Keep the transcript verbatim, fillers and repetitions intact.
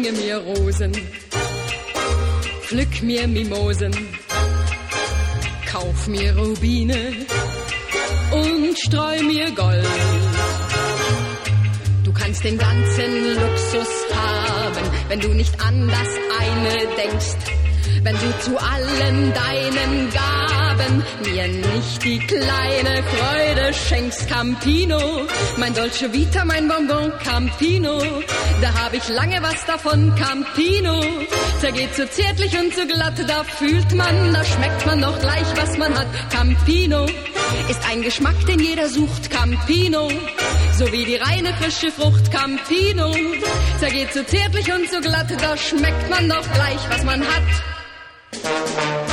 Schmier mir Rosen, pflück mir Mimosen, kauf mir Rubine und streu mir Gold. Du kannst den ganzen Luxus haben, wenn du nicht an das eine denkst. Wenn du zu allen deinen Gaben mir nicht die kleine Freude schenkst. Campino, mein Dolce Vita, mein Bonbon Campino, da hab ich lange was davon. Campino, der geht so zärtlich und so glatt, da fühlt man, da schmeckt man noch gleich, was man hat. Campino ist ein Geschmack, den jeder sucht. Campino, so wie die reine frische Frucht. Campino, der geht so zärtlich und so glatt, da schmeckt man noch gleich, was man hat.